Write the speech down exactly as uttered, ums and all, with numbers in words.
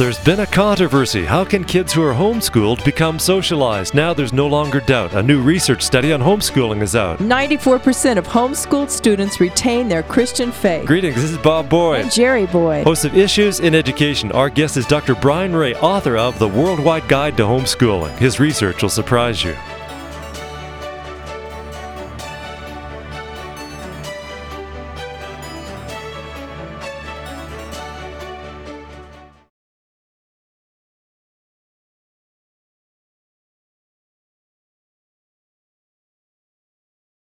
there's been a controversy. How can kids who are homeschooled become socialized? Now there's no longer doubt. A new research study on homeschooling is out. ninety-four percent of homeschooled students retain their Christian faith. Greetings, this is Bob Boyd. And Jerry Boyd. Host of Issues in Education. Our guest is Doctor Brian Ray, author of The Worldwide Guide to Homeschooling. His research will surprise you.